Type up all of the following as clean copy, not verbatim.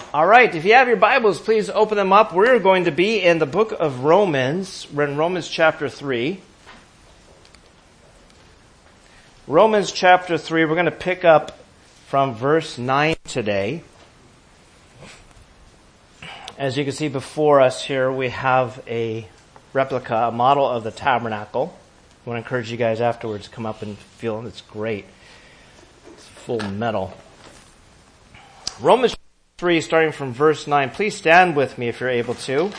All right, if you have your Bibles, please open them up. We're going to be in the book of Romans. We're in Romans chapter 3. Romans chapter 3, we're going to pick up from verse 9 today. As you can see before us here, we have a replica, a model of the tabernacle. I want to encourage you guys afterwards to come up and feel it's great. It's full metal. Romans 3, starting from verse 9. Please stand with me if you're able to.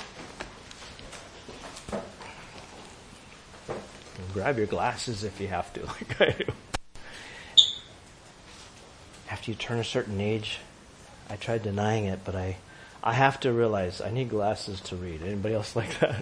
Grab your glasses if you have to, like I do. After you turn a certain age, I tried denying it, but I have to realize I need glasses to read. Anybody else like that?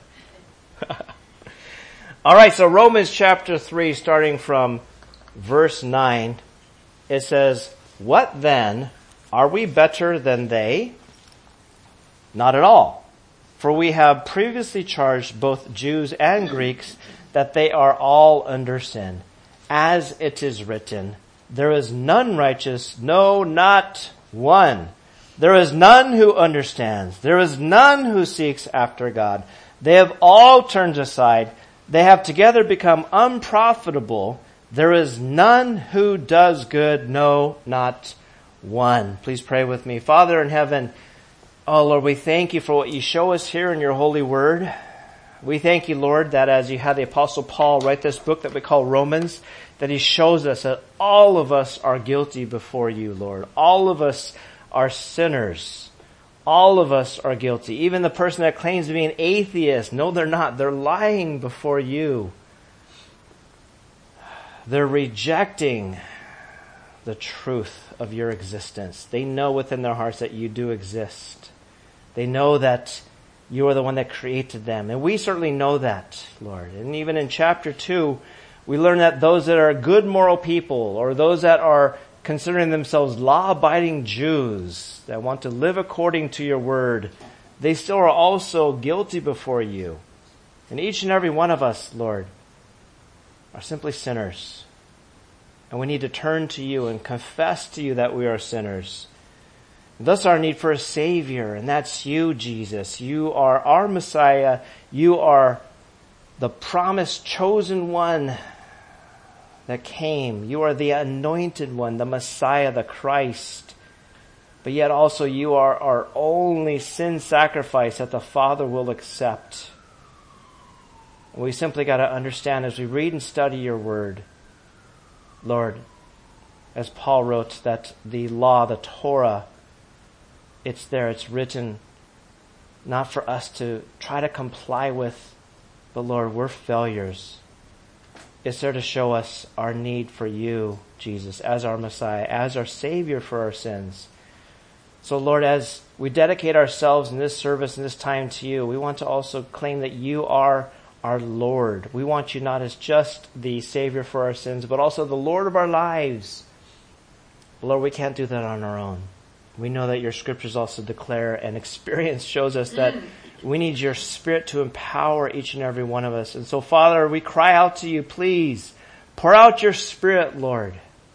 All right, so Romans chapter 3, starting from verse 9, it says, "What then? Are we better than they? Not at all. For we have previously charged both Jews and Greeks that they are all under sin. As it is written, there is none righteous, no, not one. There is none who understands. There is none who seeks after God. They have all turned aside. They have together become unprofitable. There is none who does good, no, not one." Please pray with me. Father in heaven, oh Lord, we thank you for what you show us here in your holy word. We thank you, Lord, that as you had the Apostle Paul write this book that we call Romans, that he shows us that all of us are guilty before you, Lord. All of us are sinners. All of us are guilty. Even the person that claims to be an atheist, no, they're not. They're lying before you. They're rejecting the truth of your existence. They know within their hearts that you do exist. They know that you are the one that created them. And we certainly know that, Lord. And even in chapter 2, we learn that those that are good moral people, or those that are considering themselves law-abiding Jews that want to live according to your word, they still are also guilty before you. And each and every one of us, Lord, are simply sinners. And we need to turn to you and confess to you that we are sinners. Thus our need for a Savior, and that's you, Jesus. You are our Messiah. You are the promised chosen one that came. You are the anointed one, the Messiah, the Christ. But yet also you are our only sin sacrifice that the Father will accept. And we simply got to understand as we read and study your word, Lord, as Paul wrote, that the law, the Torah, it's there, it's written, not for us to try to comply with, but Lord, we're failures. It's there to show us our need for you, Jesus, as our Messiah, as our Savior for our sins. So Lord, as we dedicate ourselves in this service and this time to you, we want to also claim that you are our Lord. We want you not as just the Savior for our sins, but also the Lord of our lives. Lord, we can't do that on our own. We know that your scriptures also declare, and experience shows us that we need your Spirit to empower each and every one of us. And so, Father, we cry out to you, please, pour out your Spirit, Lord.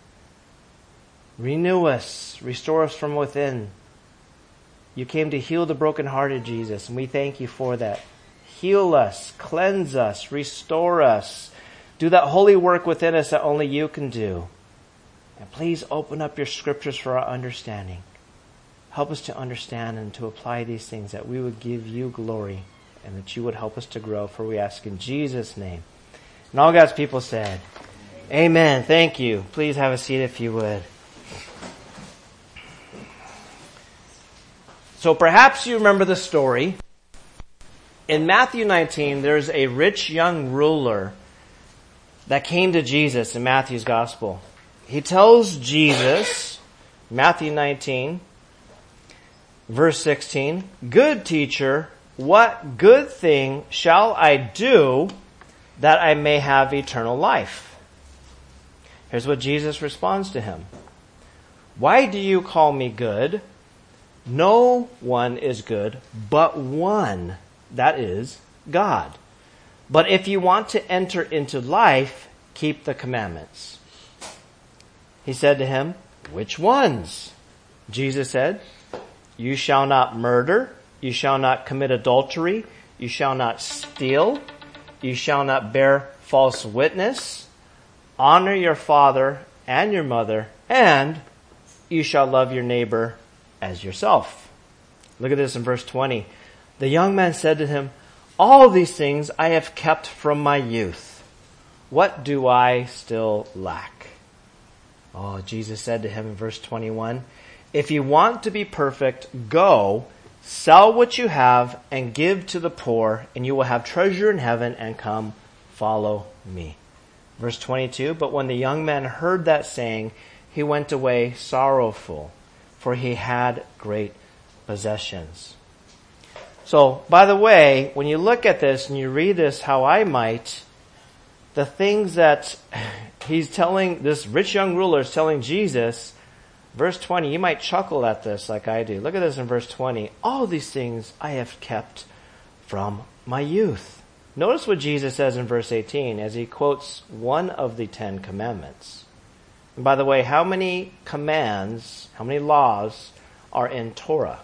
Renew us, restore us from within. You came to heal the brokenhearted, Jesus, and we thank you for that. Heal us, cleanse us, restore us. Do that holy work within us that only you can do. And please open up your scriptures for our understanding. Help us to understand and to apply these things, that we would give you glory and that you would help us to grow, for we ask in Jesus' name. And all God's people said, Amen. Thank you. Please have a seat if you would. So perhaps you remember the story. In Matthew 19, there's a rich young ruler that came to Jesus in Matthew's gospel. He tells Jesus, Matthew 19, verse 16, "Good teacher, what good thing shall I do that I may have eternal life?" Here's what Jesus responds to him. "Why do you call me good? No one is good but one, that is, God. But if you want to enter into life, keep the commandments." He said to him, "Which ones?" Jesus said, You shall not murder. You shall not commit adultery. You shall not steal. You shall not bear false witness. Honor your father and your mother, and you shall love your neighbor as yourself. Look at this in verse 20. The young man said to him, all these things I have kept from my youth. What do I still lack? Oh, Jesus said to him in verse 21, if you want to be perfect, go, sell what you have and give to the poor, and you will have treasure in heaven, and come, follow me. Verse 22, but when the young man heard that saying, he went away sorrowful, for he had great possessions. So, by the way, when you look at this and you read this how I might, the things that he's telling, this rich young ruler is telling Jesus, verse 20, you might chuckle at this like I do. Look at this in verse 20. All these things I have kept from my youth. Notice what Jesus says in verse 18 as he quotes one of the 10 commandments. And by the way, how many commands, how many laws are in Torah?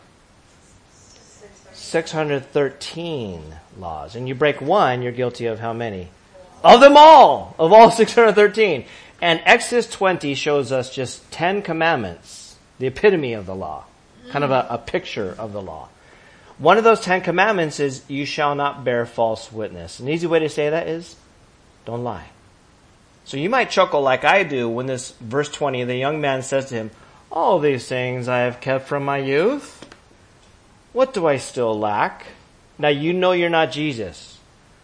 613 laws. And you break one, you're guilty of how many? Of them all! Of all 613. And Exodus 20 shows us just 10 commandments, the epitome of the law, kind of a picture of the law. One of those 10 commandments is, you shall not bear false witness. An easy way to say that is, don't lie. So you might chuckle like I do when this verse 20, the young man says to him, all these things I have kept from my youth. What do I still lack? Now you know you're not Jesus.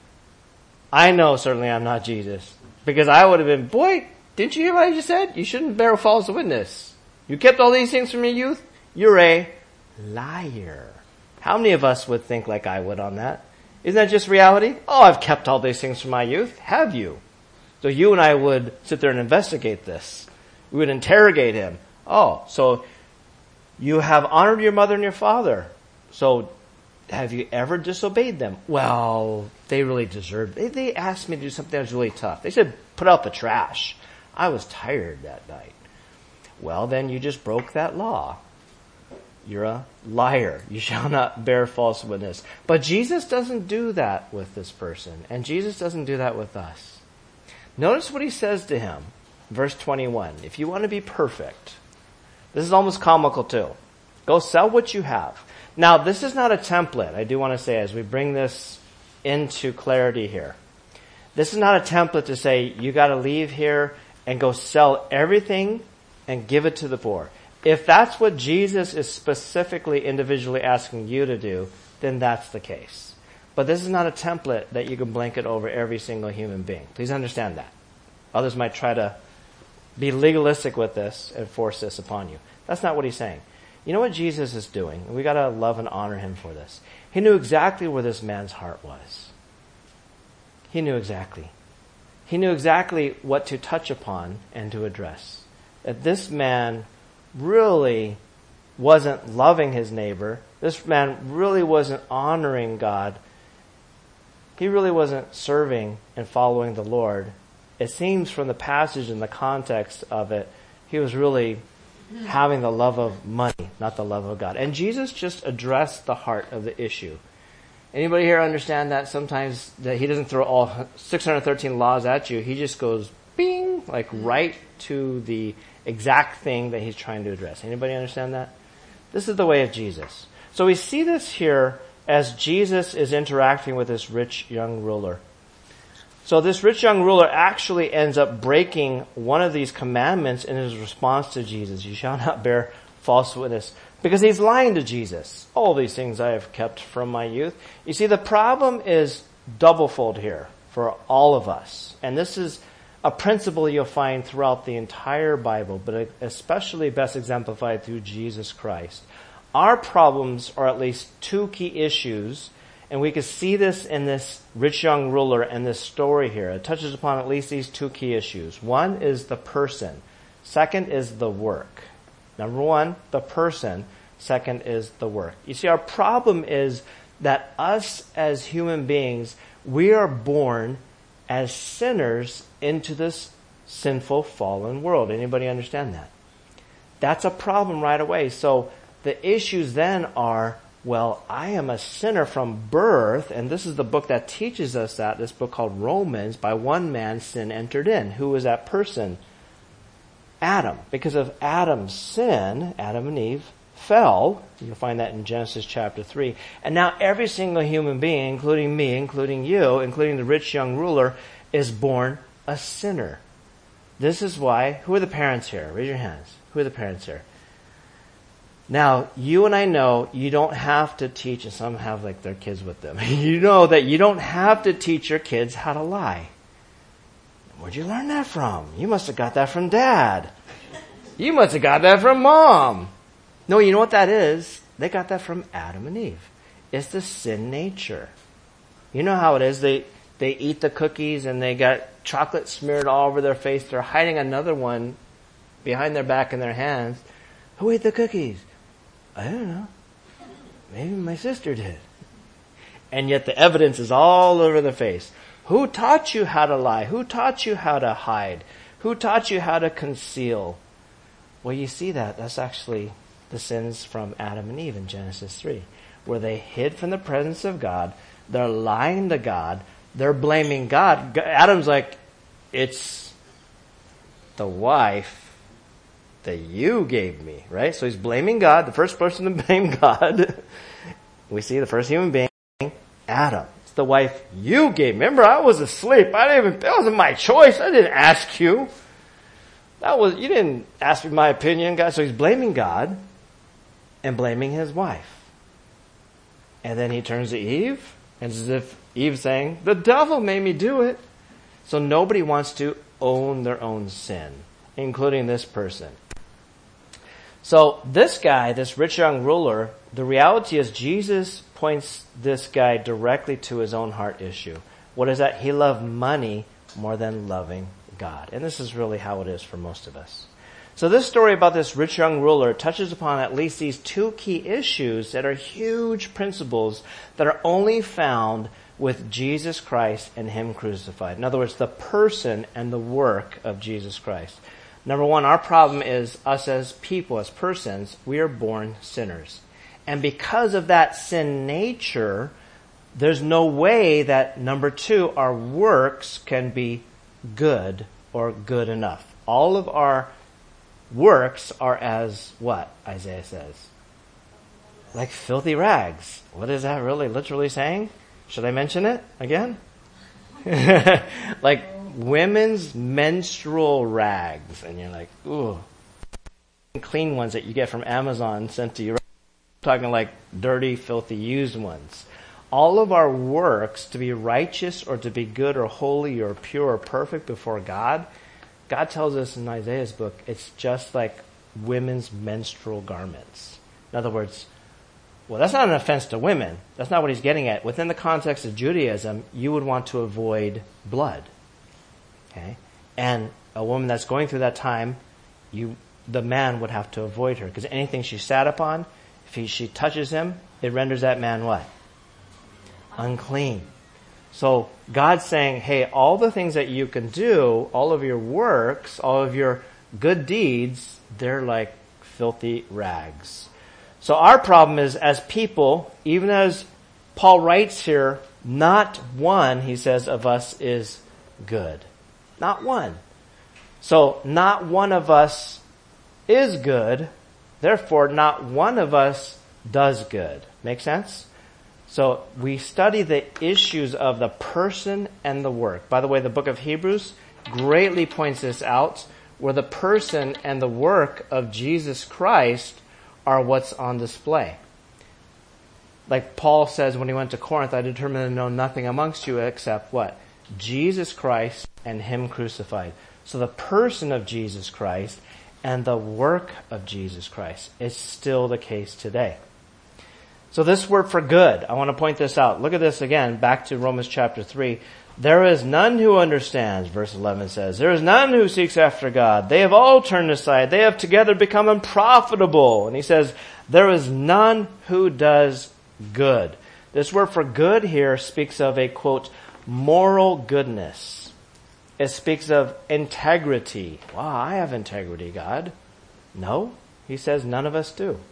I know certainly I'm not Jesus. Because I would have been, boy, didn't you hear what I just said? You shouldn't bear false witness. You kept all these things from your youth? You're a liar. How many of us would think like I would on that? Isn't that just reality? Oh, I've kept all these things from my youth. Have you? So you and I would sit there and investigate this. We would interrogate him. Oh, so you have honored your mother and your father. So have you ever disobeyed them? Well, they really deserved it. They asked me to do something that was really tough. They said, put out the trash. I was tired that night. Well, then you just broke that law. You're a liar. You shall not bear false witness. But Jesus doesn't do that with this person. And Jesus doesn't do that with us. Notice what he says to him. Verse 21. If you want to be perfect, this is almost comical too. Go sell what you have. Now, this is not a template, I do want to say, as we bring this into clarity here. This is not a template to say, you got to leave here and go sell everything and give it to the poor. If that's what Jesus is specifically individually asking you to do, then that's the case. But this is not a template that you can blanket over every single human being. Please understand that. Others might try to be legalistic with this and force this upon you. That's not what he's saying. You know what Jesus is doing? And we got to love and honor him for this. He knew exactly where this man's heart was. He knew exactly. He knew exactly what to touch upon and to address. That this man really wasn't loving his neighbor. This man really wasn't honoring God. He really wasn't serving and following the Lord. It seems from the passage and the context of it, he was really having the love of money, not the love of God. And Jesus just addressed the heart of the issue. Anybody here understand that sometimes that he doesn't throw all 613 laws at you. He just goes bing, like right to the exact thing that he's trying to address. Anybody understand that? This is the way of Jesus. So we see this here as Jesus is interacting with this rich young ruler. So this rich young ruler actually ends up breaking one of these commandments in his response to Jesus. You shall not bear false witness. Because he's lying to Jesus. All these things I have kept from my youth. You see, the problem is doublefold here for all of us. And this is a principle you'll find throughout the entire Bible, but especially best exemplified through Jesus Christ. Our problems are at least two key issues, and we can see this in this rich young ruler and this story here. It touches upon at least these two key issues. One is the person. Second is the work. Number one, the person. Second is the work. You see, our problem is that us as human beings, we are born as sinners into this sinful, fallen world. Anybody understand that? That's a problem right away. So the issues then are, well, I am a sinner from birth, and this is the book that teaches us that, this book called Romans, by one man sin entered in. Who was that person? Adam. Because of Adam's sin, Adam and Eve fell. You'll find that in Genesis chapter 3. And now every single human being, including me, including you, including the rich young ruler, is born a sinner. This is why, who are the parents here? Raise your hands. Who are the parents here? Now, you and I know you don't have to teach, and some have like their kids with them. You know that you don't have to teach your kids how to lie. Where'd you learn that from? You must have got that from Dad. You must have got that from Mom. No, you know what that is? They got that from Adam and Eve. It's the sin nature. You know how it is. They eat the cookies and they got chocolate smeared all over their face. They're hiding another one behind their back in their hands. Who ate the cookies? I don't know. Maybe my sister did. And yet the evidence is all over the face. Who taught you how to lie? Who taught you how to hide? Who taught you how to conceal? Well, you see that. That's actually the sins from Adam and Eve in Genesis 3, where they hid from the presence of God. They're lying to God. They're blaming God. Adam's like, it's the wife that you gave me, right? So he's blaming God, the first person to blame God. We see the first human being, Adam. It's the wife you gave me. Remember, I was asleep. That wasn't my choice. I didn't ask you. You didn't ask me my opinion, God. So he's blaming God and blaming his wife. And then he turns to Eve, and it's as if Eve's saying, the devil made me do it. So nobody wants to own their own sin, including this person. So this guy, this rich young ruler, the reality is Jesus points this guy directly to his own heart issue. What is that? He loved money more than loving God. And this is really how it is for most of us. So this story about this rich young ruler touches upon at least these two key issues that are huge principles that are only found with Jesus Christ and Him crucified. In other words, the person and the work of Jesus Christ. Number one, our problem is us as people, as persons, we are born sinners. And because of that sin nature, there's no way that, number two, our works can be good or good enough. All of our works are as what Isaiah says? Like filthy rags. What is that really literally saying? Should I mention it again? Like women's menstrual rags. And you're like, ooh. Clean ones that you get from Amazon sent to you. I'm talking like dirty, filthy, used ones. All of our works to be righteous or to be good or holy or pure or perfect before God, God tells us in Isaiah's book, it's just like women's menstrual garments. In other words, well, that's not an offense to women. That's not what he's getting at. Within the context of Judaism, you would want to avoid blood. Okay? And a woman that's going through that time, the man would have to avoid her. Because anything she sat upon, if she touches him, it renders that man what? Unclean. So God's saying, hey, all the things that you can do, all of your works, all of your good deeds, they're like filthy rags. So our problem is, as people, even as Paul writes here, not one, he says, of us is good. Not one. So not one of us is good. Therefore, not one of us does good. Make sense? So we study the issues of the person and the work. By the way, the book of Hebrews greatly points this out, where the person and the work of Jesus Christ are what's on display. Like Paul says when he went to Corinth, I determined to know nothing amongst you except what? Jesus Christ and Him crucified. So the person of Jesus Christ and the work of Jesus Christ is still the case today. So this word for good, I want to point this out. Look at this again, back to Romans chapter 3. There is none who understands, verse 11 says. There is none who seeks after God. They have all turned aside. They have together become unprofitable. And he says, there is none who does good. This word for good here speaks of a, quote, moral goodness. It speaks of integrity. Wow, I have integrity, God. No, he says none of us do.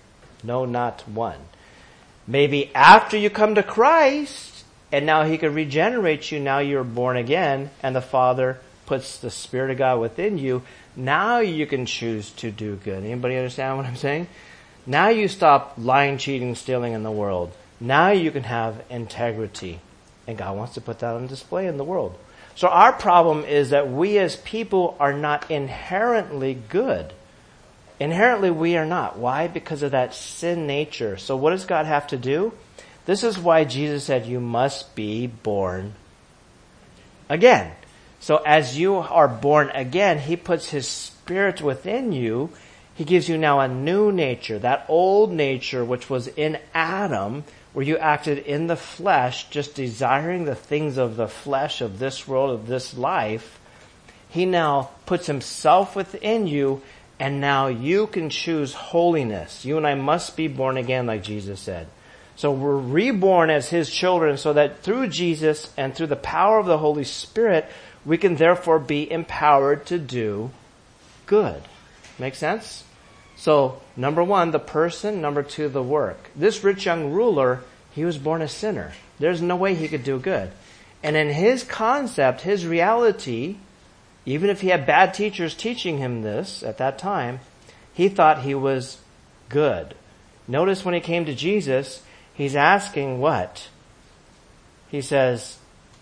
No, not one. Maybe after you come to Christ, and now He can regenerate you, now you're born again, and the Father puts the Spirit of God within you, now you can choose to do good. Anybody understand what I'm saying? Now you stop lying, cheating, stealing in the world. Now you can have integrity. And God wants to put that on display in the world. So our problem is that we as people are not inherently good. Inherently we are not. Why? Because of that sin nature. So what does God have to do? This is why Jesus said you must be born again. So as you are born again, He puts His Spirit within you. He gives you now a new nature. That old nature which was in Adam, where you acted in the flesh, just desiring the things of the flesh, of this world, of this life. He now puts Himself within you, and now you can choose holiness. You and I must be born again, like Jesus said. So we're reborn as His children, so that through Jesus and through the power of the Holy Spirit, we can therefore be empowered to do good. Make sense? So, number one, the person. Number two, the work. This rich young ruler, he was born a sinner. There's no way he could do good. And in his concept, his reality, even if he had bad teachers teaching him this at that time, he thought he was good. Notice when he came to Jesus, he's asking what? He says,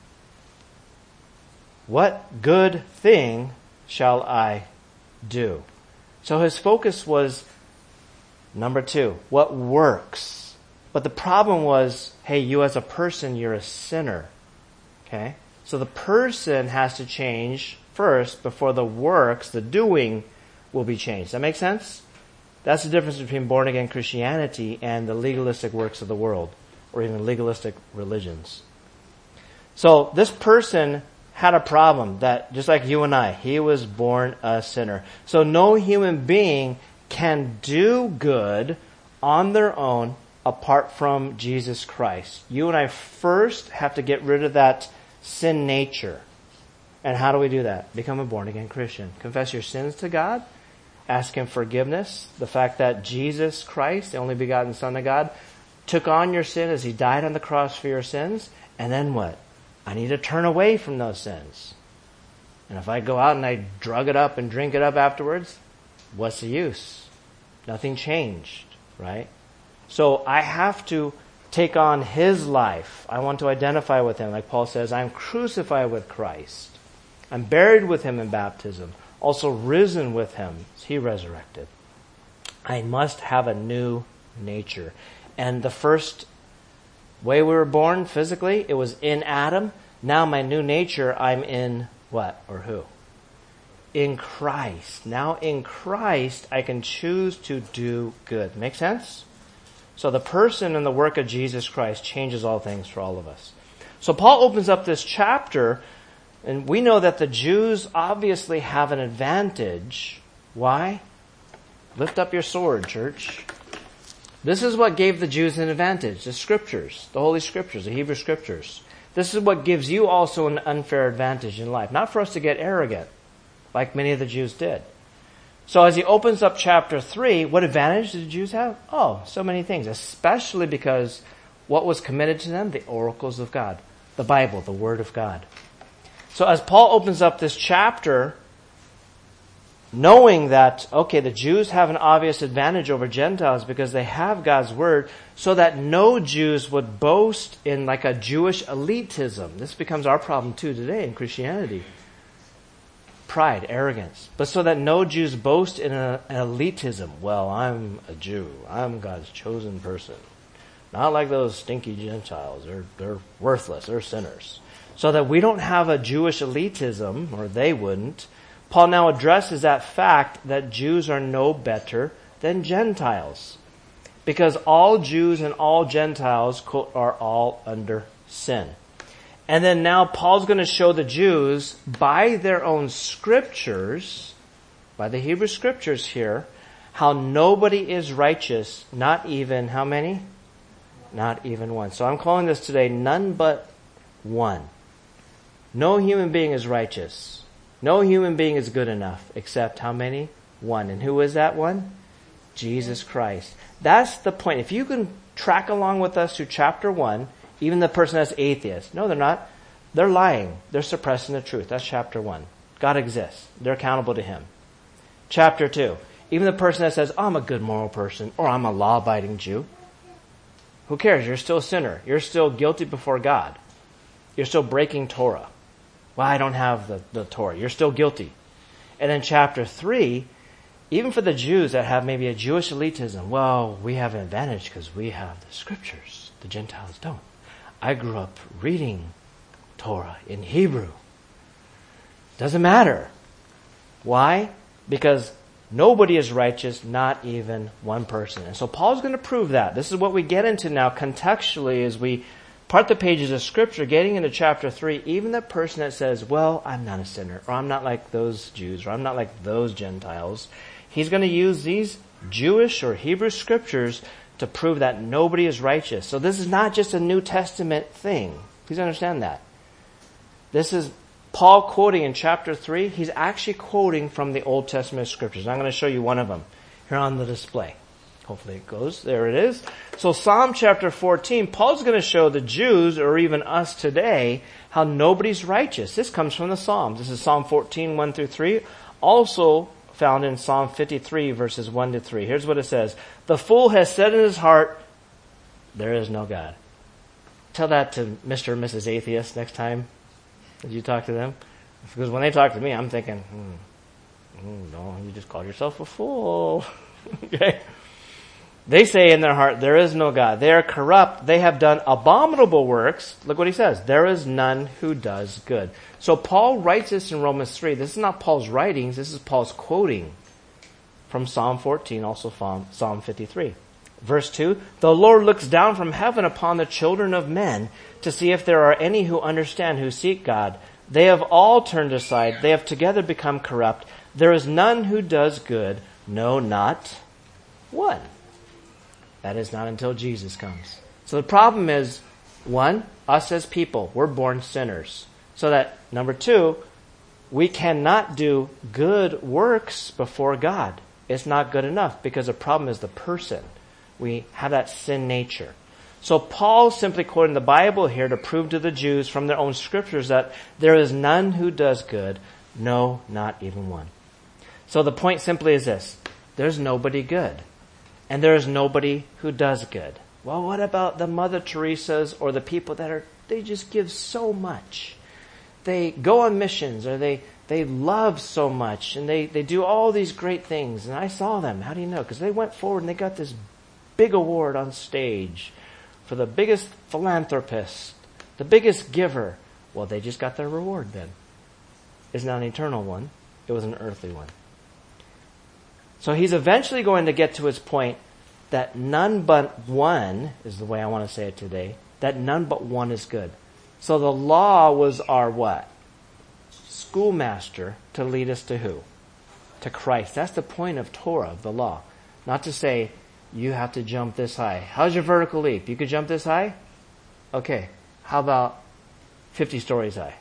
what good thing shall I do? So his focus was, number two, what works? But the problem was, hey, you as a person, you're a sinner. Okay? So the person has to change first before the works, the doing, will be changed. Does that make sense? That's the difference between born-again Christianity and the legalistic works of the world, or even legalistic religions. So this person had a problem that, just like you and I, he was born a sinner. So no human being can do good on their own apart from Jesus Christ. You and I first have to get rid of that sin nature. And how do we do that? Become a born-again Christian. Confess your sins to God. Ask Him forgiveness. The fact that Jesus Christ, the only begotten Son of God, took on your sin as He died on the cross for your sins. And then what? I need to turn away from those sins. And if I go out and I drug it up and drink it up afterwards, what's the use? Nothing changed, right? So I have to take on His life. I want to identify with Him. Like Paul says, I'm crucified with Christ. I'm buried with Him in baptism. Also risen with Him as He resurrected. I must have a new nature. And the first way we were born physically, it was in Adam. Now my new nature, I'm in what or who? In Christ. Now in Christ, I can choose to do good. Make sense? So the person and the work of Jesus Christ changes all things for all of us. So Paul opens up this chapter, and we know that the Jews obviously have an advantage. Why? Lift up your sword, church. This is what gave the Jews an advantage. The Scriptures, the Holy Scriptures, the Hebrew Scriptures. This is what gives you also an unfair advantage in life. Not for us to get arrogant, like many of the Jews did. So as he opens up chapter 3, what advantage did the Jews have? Oh, so many things. Especially because what was committed to them? The oracles of God. The Bible, the Word of God. So as Paul opens up this chapter, knowing that, okay, the Jews have an obvious advantage over Gentiles because they have God's Word, so that no Jews would boast in like a Jewish elitism. This becomes our problem too today in Christianity. Pride, arrogance. But so that no Jews boast in an elitism. Well, I'm a Jew. I'm God's chosen person. Not like those stinky Gentiles. They're worthless. They're sinners. So that we don't have a Jewish elitism, or they wouldn't, Paul now addresses that fact that Jews are no better than Gentiles. Because all Jews and all Gentiles, quote, are all under sin. And then now Paul's going to show the Jews by their own scriptures, by the Hebrew scriptures here, how nobody is righteous, not even, how many? Not even one. So I'm calling this today, none but one. No human being is righteous. No human being is good enough, except how many? One. And who is that one? Jesus Christ. That's the point. If you can track along with us through chapter 1, even the person that's atheist, no, they're not. They're lying. They're suppressing the truth. That's chapter 1. God exists. They're accountable to Him. Chapter 2, even the person that says, I'm a good moral person, or I'm a law-abiding Jew, who cares? You're still a sinner. You're still guilty before God. You're still breaking Torah. Well, I don't have the Torah. You're still guilty. And then chapter 3, even for the Jews that have maybe a Jewish elitism, well, we have an advantage because we have the scriptures. The Gentiles don't. I grew up reading Torah in Hebrew. Doesn't matter. Why? Because nobody is righteous, not even one person. And so Paul's going to prove that. This is what we get into now contextually as we part the pages of Scripture, getting into chapter 3. Even the person that says, well, I'm not a sinner, or I'm not like those Jews, or I'm not like those Gentiles, he's going to use these Jewish or Hebrew Scriptures to prove that nobody is righteous. So this is not just a New Testament thing. Please understand that. This is Paul quoting in chapter 3. He's actually quoting from the Old Testament Scriptures. I'm going to show you one of them here on the display. Hopefully it goes. There it is. So Psalm chapter 14, Paul's going to show the Jews, or even us today, how nobody's righteous. This comes from the Psalms. This is Psalm 14, 1 through 3. Also found in Psalm 53, verses 1 to 3. Here's what it says. The fool has said in his heart, there is no God. Tell that to Mr. and Mrs. Atheist next time that you talk to them. Because when they talk to me, I'm thinking, no, you just called yourself a fool. Okay? They say in their heart, there is no God. They are corrupt. They have done abominable works. Look what he says. There is none who does good. So Paul writes this in Romans 3. This is not Paul's writings. This is Paul's quoting from Psalm 14, also Psalm 53. Verse 2, the Lord looks down from heaven upon the children of men to see if there are any who understand, who seek God. They have all turned aside. They have together become corrupt. There is none who does good. No, not one. That is not until Jesus comes. So the problem is, one, us as people, we're born sinners. So that, number two, we cannot do good works before God. It's not good enough because the problem is the person. We have that sin nature. So Paul's simply quoting the Bible here to prove to the Jews from their own scriptures that there is none who does good. No, not even one. So the point simply is this. There's nobody good. And there is nobody who does good. Well, what about the Mother Teresas or the people they just give so much? They go on missions, or they love so much, and they do all these great things. And I saw them. How do you know? Because they went forward and they got this big award on stage for the biggest philanthropist, the biggest giver. Well, they just got their reward then. It's not an eternal one. It was an earthly one. So he's eventually going to get to his point that none but one, is the way I want to say it today, that none but one is good. So the law was our what? Schoolmaster to lead us to who? To Christ. That's the point of Torah, of the law. Not to say, you have to jump this high. How's your vertical leap? You could jump this high? Okay. How about 50 stories high?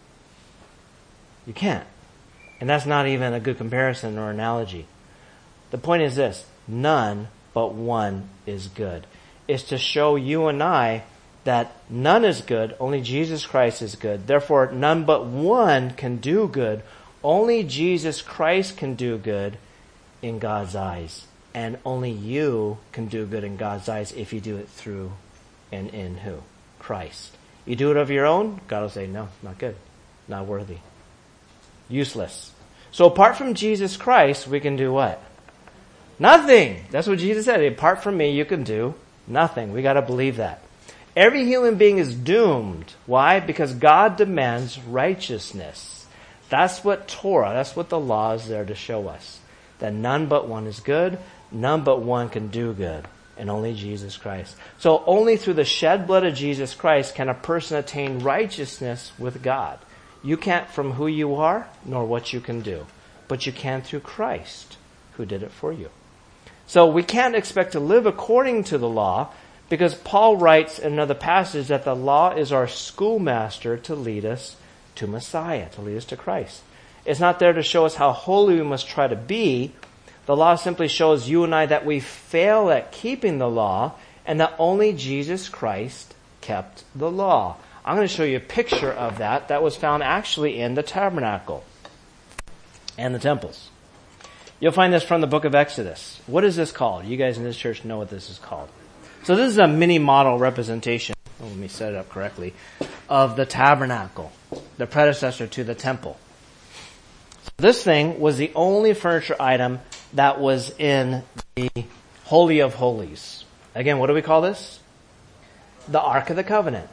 You can't. And that's not even a good comparison or analogy. The point is this, none but one is good. It's to show you and I that none is good, only Jesus Christ is good. Therefore, none but one can do good. Only Jesus Christ can do good in God's eyes. And only you can do good in God's eyes if you do it through and in who? Christ. You do it of your own, God will say, no, not good, not worthy, useless. So apart from Jesus Christ, we can do what? Nothing. That's what Jesus said. Apart from me, you can do nothing. We got to believe that. Every human being is doomed. Why? Because God demands righteousness. That's what Torah, that's what the law is there to show us. That none but one is good, none but one can do good, and only Jesus Christ. So only through the shed blood of Jesus Christ can a person attain righteousness with God. You can't from who you are, nor what you can do. But you can through Christ, who did it for you. So we can't expect to live according to the law, because Paul writes in another passage that the law is our schoolmaster to lead us to Messiah, to lead us to Christ. It's not there to show us how holy we must try to be, The law simply shows you and I that we fail at keeping the law and that only Jesus Christ kept the law. I'm going to show you a picture of that was found actually in the tabernacle and the temples. You'll find this from the book of Exodus. What is this called? You guys in this church know what this is called. So this is a mini model representation, let me set it up correctly, of the tabernacle, the predecessor to the temple. So this thing was the only furniture item that was in the Holy of Holies. Again, what do we call this? The Ark of the Covenant.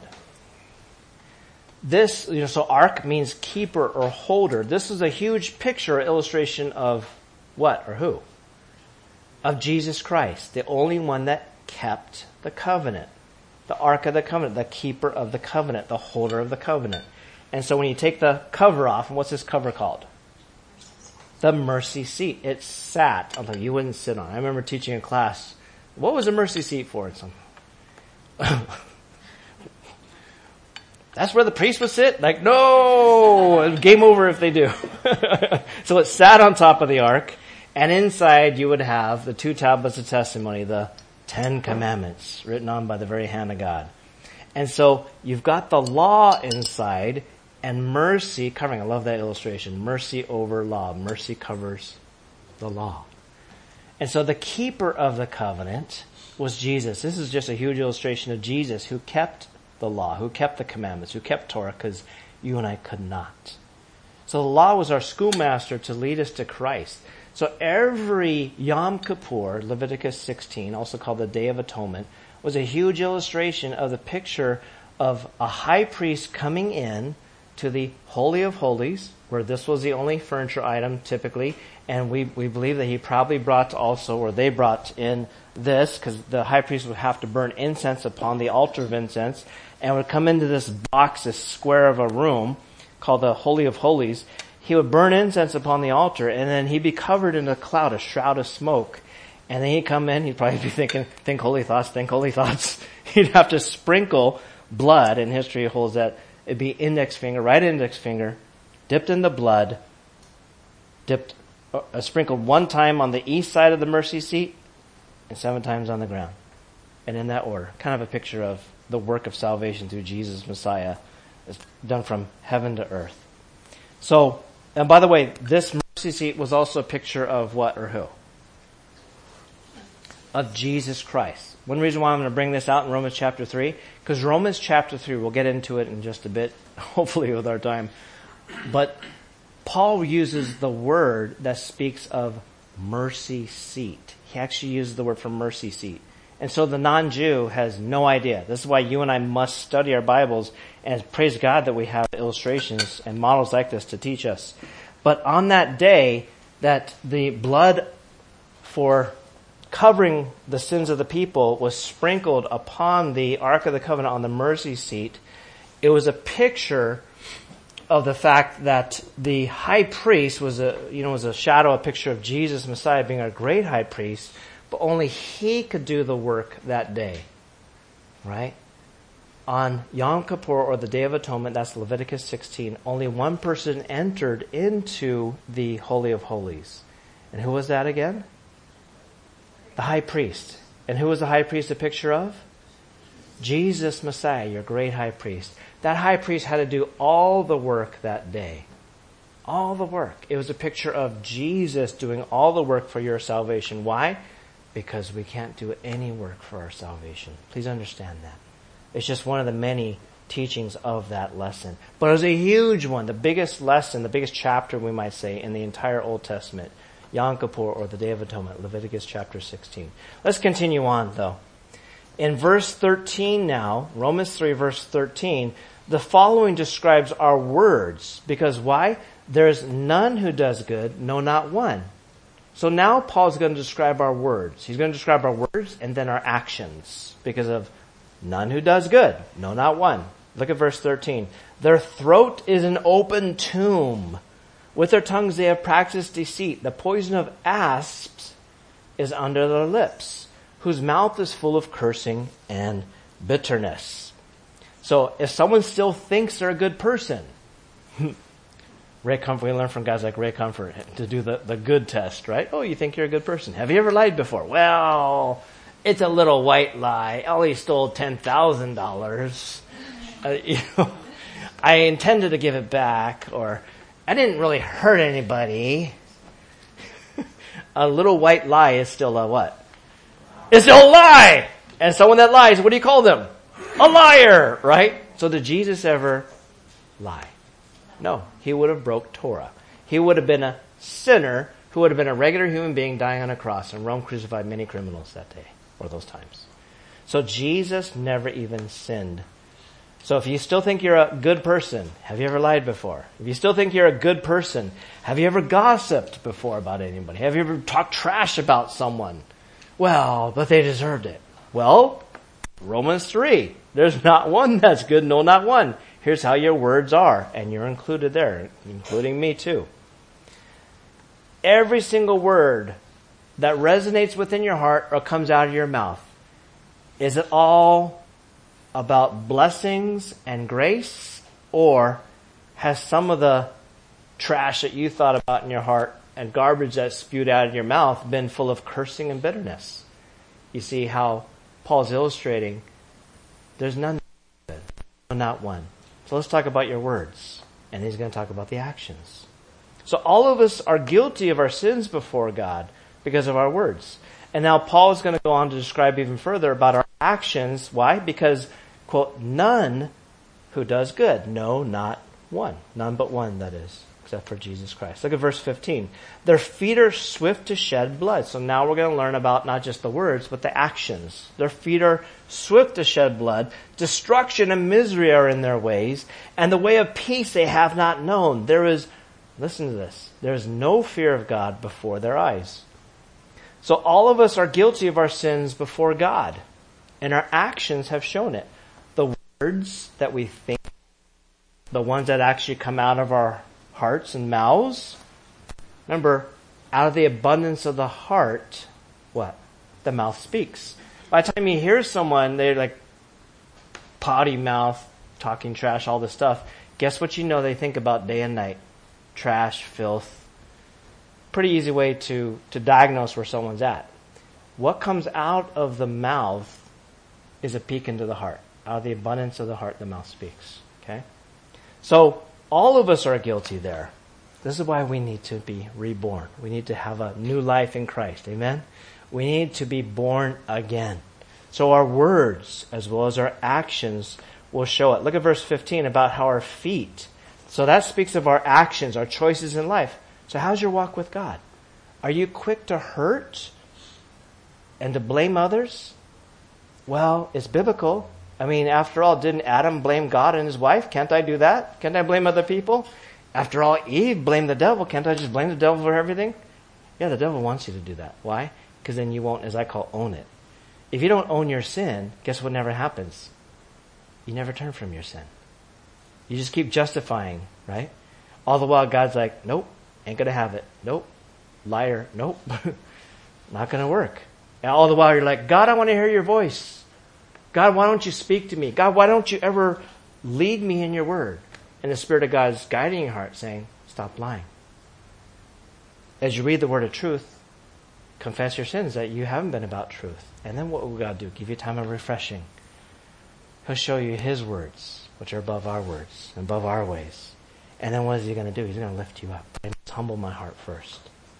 This, so ark means keeper or holder. This is a huge picture or illustration of what or who? Of Jesus Christ, the only one that kept the covenant. The Ark of the Covenant, the keeper of the covenant, the holder of the covenant. And so when you take the cover off, and what's this cover called? The mercy seat. It sat, although you wouldn't sit on it. I remember teaching a class. What was a mercy seat for? That's where the priest would sit? Like, no! Game over if they do. So it sat on top of the ark, and inside you would have the 2 tablets of testimony, the 10 commandments, written on by the very hand of God. And so you've got the law inside, and mercy covering. I love that illustration. Mercy over law. Mercy covers the law. And so the keeper of the covenant was Jesus. This is just a huge illustration of Jesus who kept the law, who kept the commandments, who kept Torah, because you and I could not. So the law was our schoolmaster to lead us to Christ. So every Yom Kippur, Leviticus 16, also called the Day of Atonement, was a huge illustration of the picture of a high priest coming in to the Holy of Holies, where this was the only furniture item typically, and we believe that he probably brought also, or they brought in this, because the high priest would have to burn incense upon the altar of incense, and would come into this box, this square of a room, called the Holy of Holies. He would burn incense upon the altar, and then he'd be covered in a cloud, a shroud of smoke. And then he'd come in, he'd probably be thinking, think holy thoughts, think holy thoughts. He'd have to sprinkle blood, and history holds that it'd be right index finger, dipped in the blood, sprinkled 1 time on the east side of the mercy seat, and 7 times on the ground. And in that order. Kind of a picture of the work of salvation through Jesus Messiah is done from heaven to earth. So, and by the way, this mercy seat was also a picture of what or who? Of Jesus Christ. One reason why I'm going to bring this out in Romans chapter 3, because Romans chapter 3, we'll get into it in just a bit, hopefully with our time, but Paul uses the word that speaks of mercy seat. He actually uses the word for mercy seat. And so the non-Jew has no idea. This is why you and I must study our Bibles, and praise God that we have illustrations and models like this to teach us. But on that day, that the blood for covering the sins of the people was sprinkled upon the Ark of the Covenant on the mercy seat, it was a picture of the fact that the high priest was a shadow, a picture of Jesus Messiah being our great high priest, but only he could do the work that day, right? On Yom Kippur, or the Day of Atonement, that's Leviticus 16, only one person entered into the Holy of Holies. And who was that again? The high priest. And who was the high priest a picture of? Jesus Messiah, your great high priest. That high priest had to do all the work that day. All the work. It was a picture of Jesus doing all the work for your salvation. Why? Because we can't do any work for our salvation. Please understand that. It's just one of the many teachings of that lesson. But it was a huge one, the biggest lesson, the biggest chapter, we might say, in the entire Old Testament. Yom Kippur, or the Day of Atonement, Leviticus chapter 16. Let's continue on, though. In verse 13 now, Romans 3, verse 13, the following describes our words. Because why? There's none who does good, no, not one. So now Paul's going to describe our words. He's going to describe our words and then our actions. Because of none who does good, no, not one. Look at verse 13. Their throat is an open tomb. With their tongues they have practiced deceit. The poison of asps is under their lips, whose mouth is full of cursing and bitterness. So if someone still thinks they're a good person, Ray Comfort, we learn from guys like Ray Comfort to do the good test, right? Oh, you think you're a good person. Have you ever lied before? Well, it's a little white lie. I only stole $10,000. I intended to give it back, or I didn't really hurt anybody. A little white lie is still a what? It's still a lie! And someone that lies, what do you call them? A liar, right? So did Jesus ever lie? No, he would have broke Torah. He would have been a sinner who would have been a regular human being dying on a cross, and Rome crucified many criminals that day, or those times. So Jesus never even sinned. So if you still think you're a good person, have you ever lied before? If you still think you're a good person, have you ever gossiped before about anybody? Have you ever talked trash about someone? Well, but they deserved it. Well, Romans 3, there's not one that's good, no, not one. Here's how your words are, and you're included there, including me too. Every single word that resonates within your heart or comes out of your mouth, is it all about blessings and grace, or has some of the trash that you thought about in your heart and garbage that spewed out of your mouth been full of cursing and bitterness? You see how Paul's illustrating there's none good, not one. So let's talk about your words. And he's going to talk about the actions. So all of us are guilty of our sins before God because of our words. And now Paul is going to go on to describe even further about our actions. Why? Because, quote, none who does good. No, not one. None but one, that is, except for Jesus Christ. Look at verse 15. Their feet are swift to shed blood. So now we're going to learn about not just the words, but the actions. Their feet are swift to shed blood. Destruction and misery are in their ways, and the way of peace they have not known. There is, listen to this, there is no fear of God before their eyes. So all of us are guilty of our sins before God, and our actions have shown it. The words that we think, the ones that actually come out of our hearts and mouths. Remember, out of the abundance of the heart, what? The mouth speaks. By the time you hear someone, they're like potty mouth, talking trash, all this stuff, guess what you know they think about day and night? Trash, filth. Pretty easy way to diagnose where someone's at. What comes out of the mouth is a peek into the heart. Out of the abundance of the heart, the mouth speaks. Okay? So, all of us are guilty there. This is why we need to be reborn. We need to have a new life in Christ. Amen? We need to be born again. So our words, as well as our actions, will show it. Look at verse 15 about how our feet. So that speaks of our actions, our choices in life. So how's your walk with God? Are you quick to hurt and to blame others? Well, it's biblical. I mean, after all, didn't Adam blame God and his wife? Can't I do that? Can't I blame other people? After all, Eve blamed the devil. Can't I just blame the devil for everything? Yeah, the devil wants you to do that. Why? Because then you won't, as I call, own it. If you don't own your sin, guess what never happens? You never turn from your sin. You just keep justifying, right? All the while, God's like, nope, ain't going to have it. Nope, liar, nope, not going to work. And all the while, you're like, God, I want to hear your voice. God, why don't you speak to me? God, why don't you ever lead me in your word? And the Spirit of God is guiding your heart, saying, stop lying. As you read the word of truth, confess your sins that you haven't been about truth. And then what will God do? Give you time of refreshing. He'll show you His words, which are above our words, and above our ways. And then what is He going to do? He's going to lift you up. I must humble my heart first.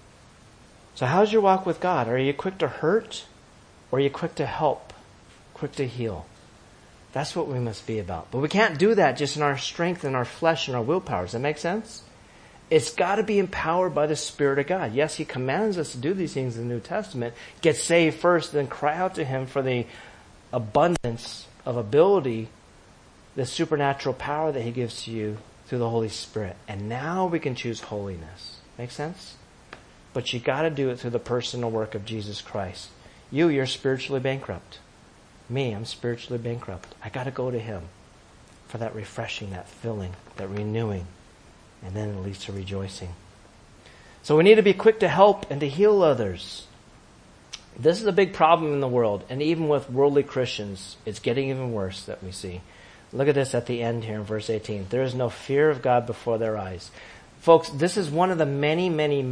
So how's your walk with God? Are you quick to hurt? Or are you quick to help? Quick to heal? That's what we must be about. But we can't do that just in our strength and our flesh and our willpower. Does that make sense? It's got to be empowered by the Spirit of God. Yes, He commands us to do these things in the New Testament. Get saved first, then cry out to Him for the abundance of ability, the supernatural power that He gives to you through the Holy Spirit. And now we can choose holiness. Make sense? But you got to do it through the personal work of Jesus Christ. You're spiritually bankrupt. Me, I'm spiritually bankrupt. I got to go to Him for that refreshing, that filling, that renewing. And then it leads to rejoicing. So we need to be quick to help and to heal others. This is a big problem in the world. And even with worldly Christians, it's getting even worse that we see. Look at this at the end here in verse 18. There is no fear of God before their eyes. Folks, this is one of the many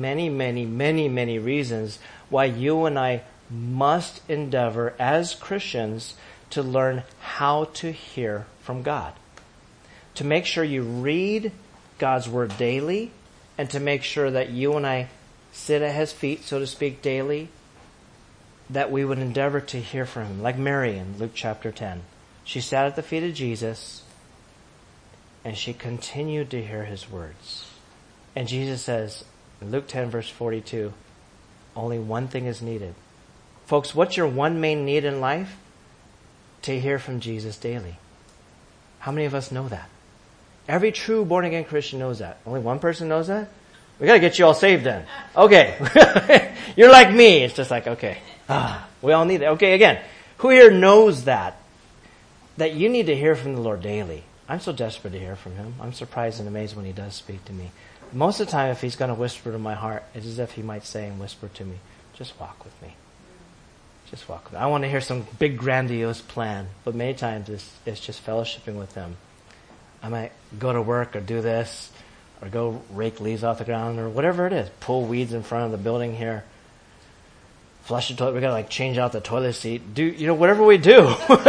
reasons why you and I must endeavor as Christians to learn how to hear from God. To make sure you read God's Word daily, and to make sure that you and I sit at His feet, so to speak, daily, that we would endeavor to hear from Him. Like Mary in Luke chapter 10. She sat at the feet of Jesus, and she continued to hear His words. And Jesus says, in Luke 10 verse 42, only one thing is needed. Folks, what's your one main need in life? To hear from Jesus daily. How many of us know that? Every true born-again Christian knows that. Only one person knows that? We got to get you all saved then. Okay. You're like me. It's just like, okay. We all need it. Okay, again. Who here knows that? That you need to hear from the Lord daily. I'm so desperate to hear from Him. I'm surprised and amazed when He does speak to me. Most of the time, if He's going to whisper to my heart, it's as if He might say and whisper to me, just walk with me. Just walk with me. I want to hear some big grandiose plan, but many times it's just fellowshipping with Him. I might go to work or do this, or go rake leaves off the ground, or whatever it is. Pull weeds in front of the building here. Flush the toilet. We gotta change out the toilet seat. Whatever we do.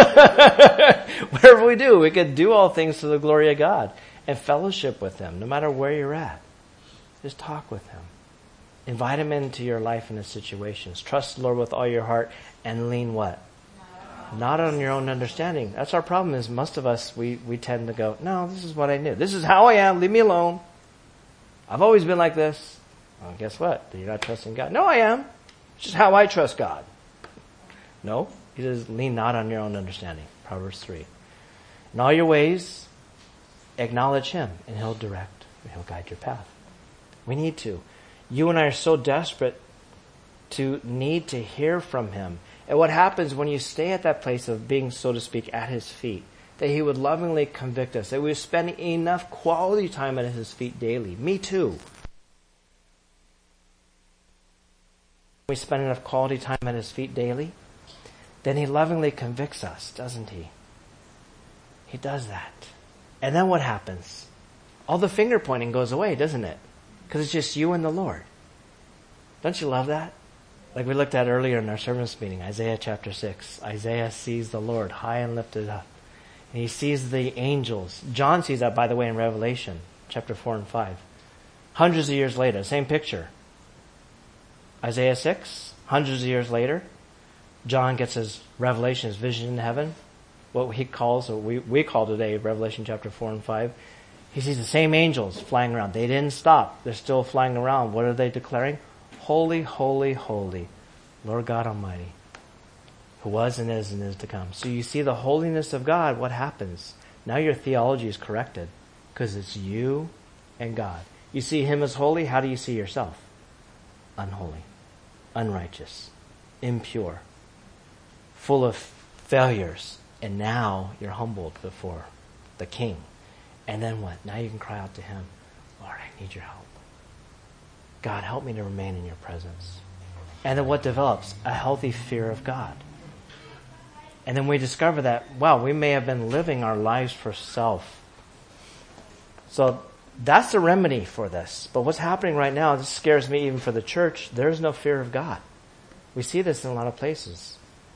Whatever we do, we could do all things to the glory of God. And fellowship with Him, no matter where you're at. Just talk with Him. Invite Him into your life and His situations. Trust the Lord with all your heart and lean what? Not on your own understanding. That's our problem is most of us, we tend to go, no, this is what I knew. This is how I am. Leave me alone. I've always been like this. Well, guess what? You're not trusting God. No, I am. It's just how I trust God. No. He says, lean not on your own understanding. Proverbs 3. In all your ways, acknowledge Him, and He'll direct, and He'll guide your path. We need to. You and I are so desperate to need to hear from Him. And what happens when you stay at that place of being, so to speak, at His feet, that He would lovingly convict us, that we would spend enough quality time at His feet daily. Me too. We spend enough quality time at His feet daily, then He lovingly convicts us, doesn't He? He does that. And then what happens? All the finger pointing goes away, doesn't it? Because it's just you and the Lord. Don't you love that? Like we looked at earlier in our service meeting, Isaiah chapter 6. Isaiah sees the Lord high and lifted up. And he sees the angels. John sees that, by the way, in Revelation chapter 4 and 5. Hundreds of years later, same picture. Isaiah 6, hundreds of years later, John gets his revelation, his vision in heaven. What he calls, or we call today, Revelation chapter 4 and 5. He sees the same angels flying around. They didn't stop. They're still flying around. What are they declaring? Holy, holy, holy, Lord God Almighty, who was and is to come. So you see the holiness of God, what happens? Now your theology is corrected because it's you and God. You see Him as holy, how do you see yourself? Unholy, unrighteous, impure, full of failures. And now you're humbled before the King. And then what? Now you can cry out to Him, Lord, I need your help. God, help me to remain in your presence. And then what develops? A healthy fear of God. And then we discover that, wow, we may have been living our lives for self. So that's the remedy for this. But what's happening right now, this scares me even for the church, there's no fear of God. We see this in a lot of places.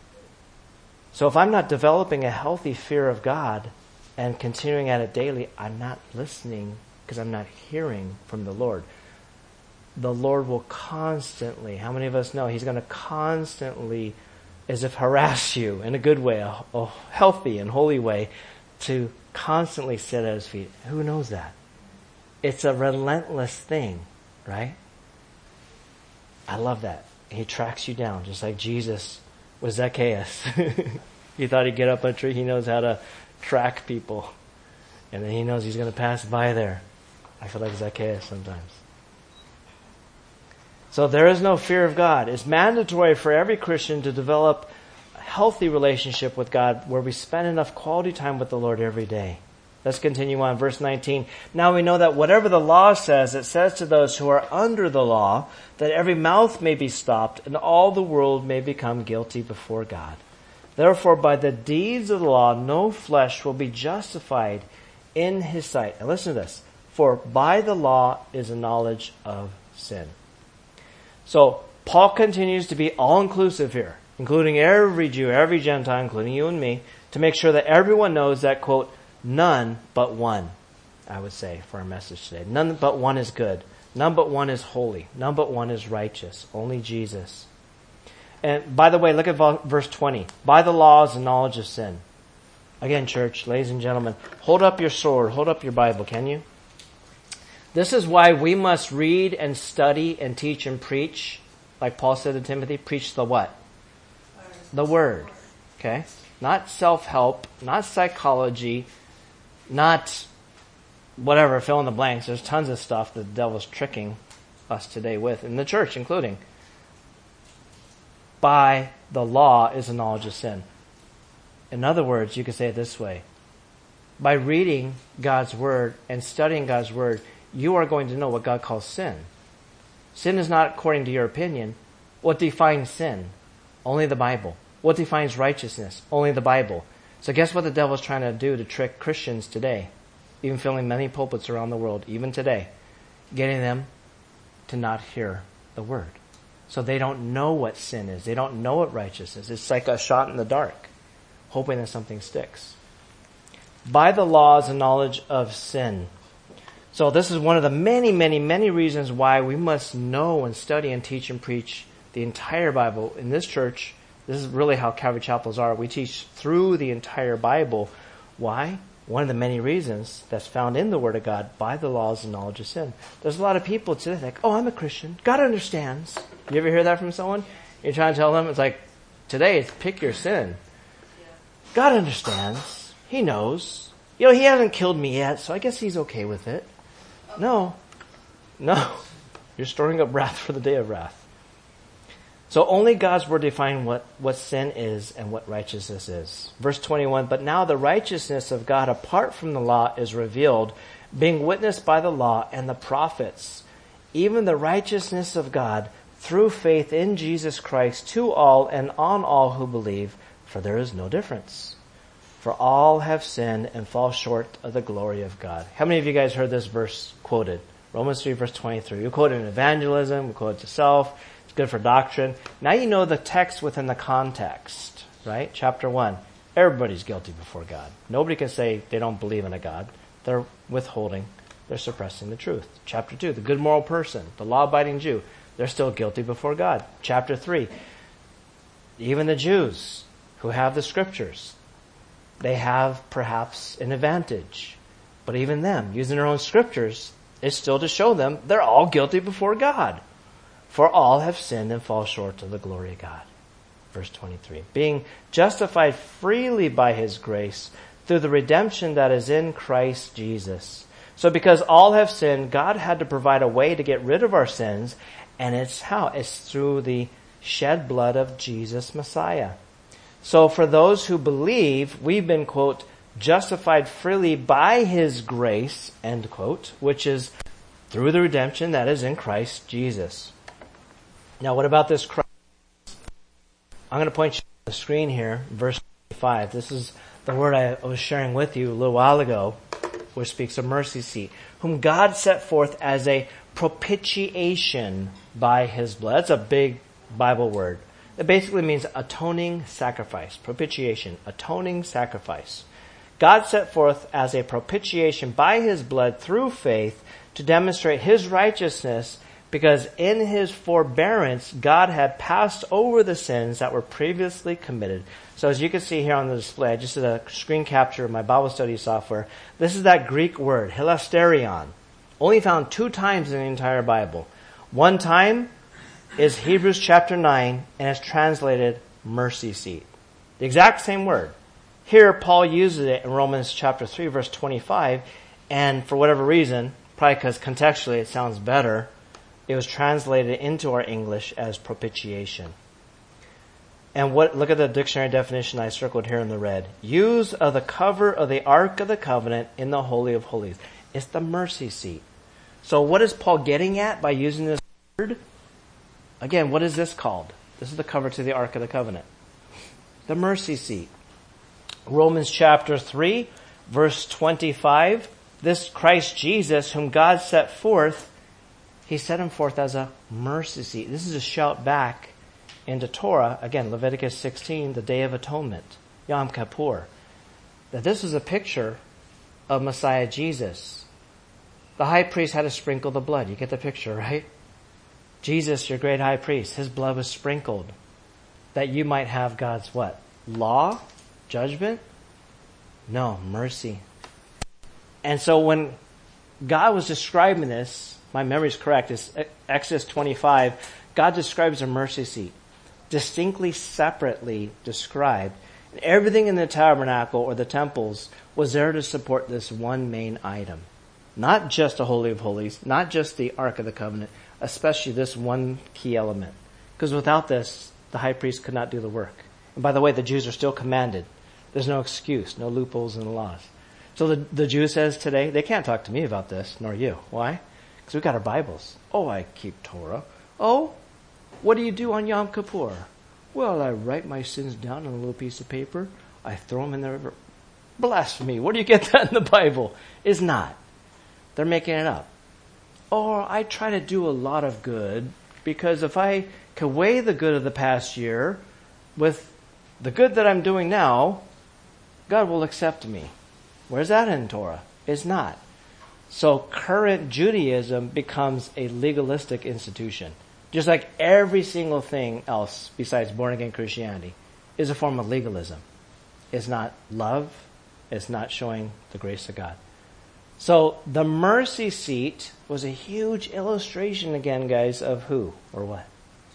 So if I'm not developing a healthy fear of God and continuing at it daily, I'm not listening because I'm not hearing from the Lord. The Lord will constantly, how many of us know, He's going to constantly, as if harass you in a good way, a healthy and holy way, to constantly sit at His feet. Who knows that? It's a relentless thing, right? I love that. He tracks you down, just like Jesus was Zacchaeus. He thought he'd get up a tree. He knows how to track people. And then He knows He's going to pass by there. I feel like Zacchaeus sometimes. So there is no fear of God. It's mandatory for every Christian to develop a healthy relationship with God where we spend enough quality time with the Lord every day. Let's continue on. Verse 19. Now we know that whatever the law says, it says to those who are under the law, that every mouth may be stopped and all the world may become guilty before God. Therefore, by the deeds of the law, no flesh will be justified in His sight. And listen to this. For by the law is a knowledge of sin. So Paul continues to be all-inclusive here, including every Jew, every Gentile, including you and me, to make sure that everyone knows that, quote, none but one, I would say, for our message today. None but one is good. None but one is holy. None but one is righteous. Only Jesus. And by the way, look at verse 20. By the law is the knowledge of sin. Again, church, ladies and gentlemen, hold up your sword, hold up your Bible, can you? This is why we must read and study and teach and preach, like Paul said to Timothy, preach the what? The Word. Okay? Not self-help, not psychology, not whatever, fill in the blanks. There's tons of stuff that the devil's tricking us today with, in the church including. By the law is the knowledge of sin. In other words, you could say it this way. By reading God's Word and studying God's Word, you are going to know what God calls sin. Sin is not according to your opinion. What defines sin? Only the Bible. What defines righteousness? Only the Bible. So guess what the devil is trying to do to trick Christians today? Even filling many pulpits around the world, even today. Getting them to not hear the Word. So they don't know what sin is. They don't know what righteousness is. It's like a shot in the dark, hoping that something sticks. By the law is the knowledge of sin. So this is one of the many, many, many reasons why we must know and study and teach and preach the entire Bible. In this church, this is really how Calvary Chapels are. We teach through the entire Bible. Why? One of the many reasons that's found in the Word of God, by the law is the knowledge of sin. There's a lot of people today like, oh, I'm a Christian. God understands. You ever hear that from someone? You're trying to tell them, it's like, today it's pick your sin. God understands. He knows. You know, He hasn't killed me yet, so I guess He's okay with it. No. You're storing up wrath for the day of wrath. So only God's Word defines what sin is and what righteousness is. Verse 21, but now the righteousness of God apart from the law is revealed, being witnessed by the law and the prophets, even the righteousness of God through faith in Jesus Christ to all and on all who believe, for there is no difference. For all have sinned and fall short of the glory of God. How many of you guys heard this verse quoted? Romans 3 verse 23. We quote it in evangelism, we quote it to self. It's good for doctrine. Now you know the text within the context, right? Chapter 1. Everybody's guilty before God. Nobody can say they don't believe in a God. They're withholding. They're suppressing the truth. Chapter 2. The good moral person, the law-abiding Jew. They're still guilty before God. Chapter 3. Even the Jews who have the scriptures, they have perhaps an advantage. But even them, using their own scriptures, is still to show them they're all guilty before God. For all have sinned and fall short of the glory of God. Verse 23. Being justified freely by His grace through the redemption that is in Christ Jesus. So because all have sinned, God had to provide a way to get rid of our sins. And it's how? It's through the shed blood of Jesus Messiah. So for those who believe, we've been, quote, justified freely by His grace, end quote, which is through the redemption that is in Christ Jesus. Now what about this Christ? I'm going to point you to the screen here, verse 5. This is the word I was sharing with you a little while ago, which speaks of mercy seat, whom God set forth as a propitiation by His blood. That's a big Bible word. It basically means atoning sacrifice. Propitiation, atoning sacrifice. God set forth as a propitiation by His blood through faith to demonstrate His righteousness, because in His forbearance, God had passed over the sins that were previously committed. So as you can see here on the display, I just did a screen capture of my Bible study software. This is that Greek word, hilasterion. Only found 2 times in the entire Bible. One time is Hebrews chapter 9, and it's translated mercy seat. The exact same word. Here, Paul uses it in Romans chapter 3, verse 25, and for whatever reason, probably because contextually it sounds better, it was translated into our English as propitiation. And look at the dictionary definition I circled here in the red. Use of the cover of the Ark of the Covenant in the Holy of Holies. It's the mercy seat. So what is Paul getting at by using this word? Again, what is this called? This is the cover to the Ark of the Covenant. The mercy seat. Romans chapter 3, verse 25. this Christ Jesus, whom God set forth, he set him forth as a mercy seat. This is a shout back into Torah, again, Leviticus 16, the Day of Atonement, Yom Kippur, that this was a picture of Messiah Jesus. The high priest had to sprinkle the blood. You get the picture, right? Jesus, your great high priest, his blood was sprinkled that you might have God's what? Law? Judgment? No, mercy. And so when God was describing this, my memory is correct, it's Exodus 25, God describes a mercy seat, distinctly, separately described. And everything in the tabernacle or the temples was there to support this one main item. Not just the Holy of Holies, not just the Ark of the Covenant, especially this one key element. Because without this, the high priest could not do the work. And by the way, the Jews are still commanded. There's no excuse, no loopholes in the laws. So the Jew says today, they can't talk to me about this, nor you. Why? Because we've got our Bibles. Oh, I keep Torah. Oh, what do you do on Yom Kippur? Well, I write my sins down on a little piece of paper. I throw them in the river. Blasphemy. Where do you get that in the Bible? It's not. They're making it up. Or I try to do a lot of good because if I can weigh the good of the past year with the good that I'm doing now, God will accept me. Where's that in Torah? It's not. So current Judaism becomes a legalistic institution. Just like every single thing else besides born-again Christianity is a form of legalism. It's not love. It's not showing the grace of God. So the mercy seat was a huge illustration again, guys, of who or what?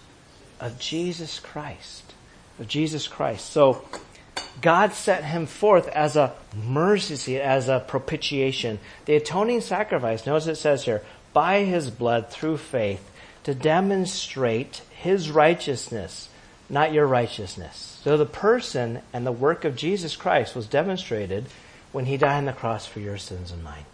Of Jesus Christ. Of Jesus Christ. So God set him forth as a mercy seat, as a propitiation. The atoning sacrifice, notice it says here, by his blood through faith, to demonstrate his righteousness, not your righteousness. So the person and the work of Jesus Christ was demonstrated when he died on the cross for your sins and mine.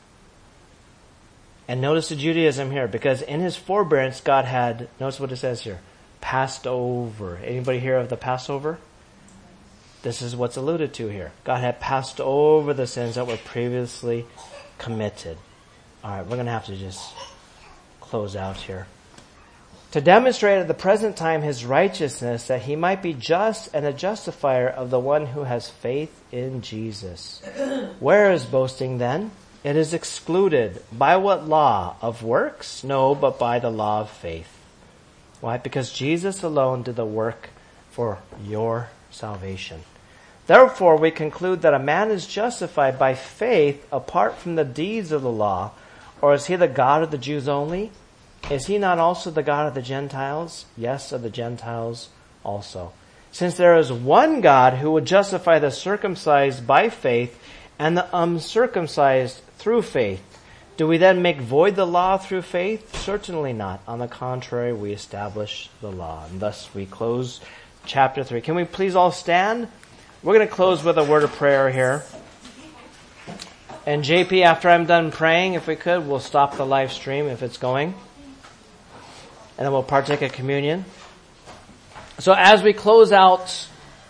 And notice the Judaism here, because in his forbearance, God had, notice what it says here, passed over. Anybody hear of the Passover? This is what's alluded to here. God had passed over the sins that were previously committed. All right, we're going to have to just close out here. To demonstrate at the present time his righteousness, that he might be just and a justifier of the one who has faith in Jesus. Where is boasting then? It is excluded. By what law? Of works? No, but by the law of faith. Why? Because Jesus alone did the work for your salvation. Therefore, we conclude that a man is justified by faith apart from the deeds of the law. Or is he the God of the Jews only? Is he not also the God of the Gentiles? Yes, of the Gentiles also. Since there is one God who would justify the circumcised by faith and the uncircumcised through faith, do we then make void the law through faith? Certainly not. On the contrary, we establish the law. And thus we close chapter 3. Can we please all stand? We're going to close with a word of prayer here. And JP, after I'm done praying, if we could, we'll stop the live stream if it's going. And then we'll partake of communion. So as we close out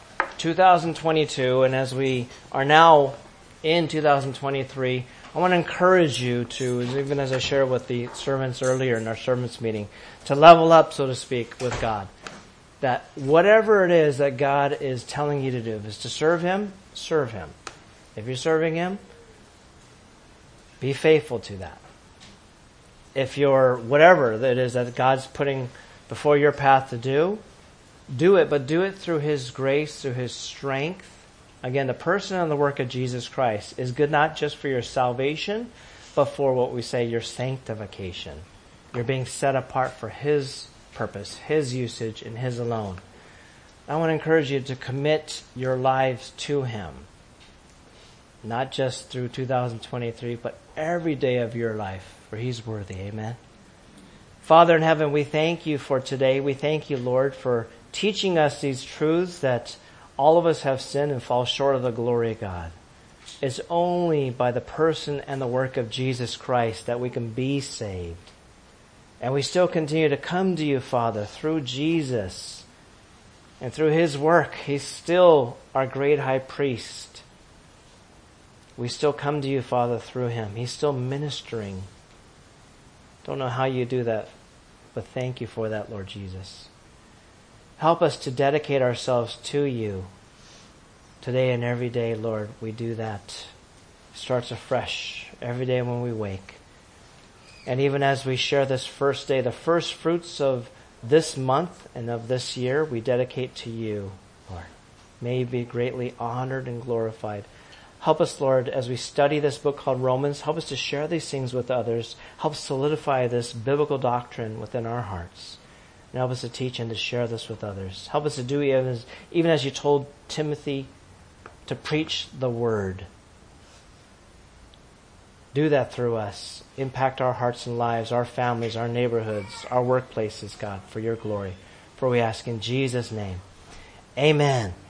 2022, and as we are now in 2023, I want to encourage you to, even as I shared with the servants earlier in our servants meeting, to level up, so to speak, with God. That whatever it is that God is telling you to do, if it's to serve him, serve him. If you're serving him, be faithful to that. If you're whatever that is that God's putting before your path to do it, but do it through his grace, through his strength. Again, the person and the work of Jesus Christ is good not just for your salvation, but for what we say, your sanctification. You're being set apart for his purpose, his usage, and his alone. I want to encourage you to commit your lives to him. Not just through 2023, but every day of your life, for he's worthy. Amen. Father in heaven, we thank you for today. We thank you, Lord, for teaching us these truths that all of us have sinned and fall short of the glory of God. It's only by the person and the work of Jesus Christ that we can be saved. And we still continue to come to you, Father, through Jesus and through his work. He's still our great high priest. we still come to you, Father, through him. He's still ministering. Don't know how you do that, but thank you for that, Lord Jesus. Help us to dedicate ourselves to you. Today and every day, Lord, we do that. It starts afresh every day when we wake. And even as we share this first day, the first fruits of this month and of this year, we dedicate to you, Lord. May you be greatly honored and glorified. Help us, Lord, as we study this book called Romans, help us to share these things with others. Help solidify this biblical doctrine within our hearts. And help us to teach and to share this with others. Help us to do even as you told Timothy, to preach the word. Do that through us. Impact our hearts and lives, our families, our neighborhoods, our workplaces, God, for your glory. For we ask in Jesus' name. Amen.